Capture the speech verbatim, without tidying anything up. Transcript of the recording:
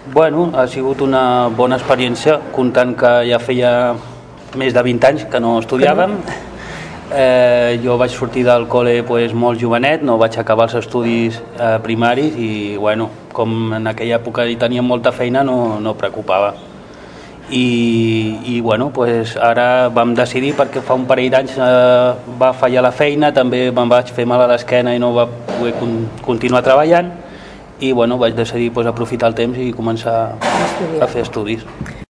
Bueno, ha sigut una bona experiència, comptant que ja feia més de vint anys que no estudiàvem. Eh, jo vaig sortir del col·le pues, molt jovenet, no vaig acabar els estudis eh, primaris i bueno, com en aquella època hi tenia molta feina no, no preocupava. I, i bueno, pues ara vam decidir perquè fa un parell d'anys eh, va fallar la feina, també me'n vaig fer mal a l'esquena i no va poder con continuar treballant i bueno, vaig decidir pues, aprofitar el temps i començar a, a fer estudis.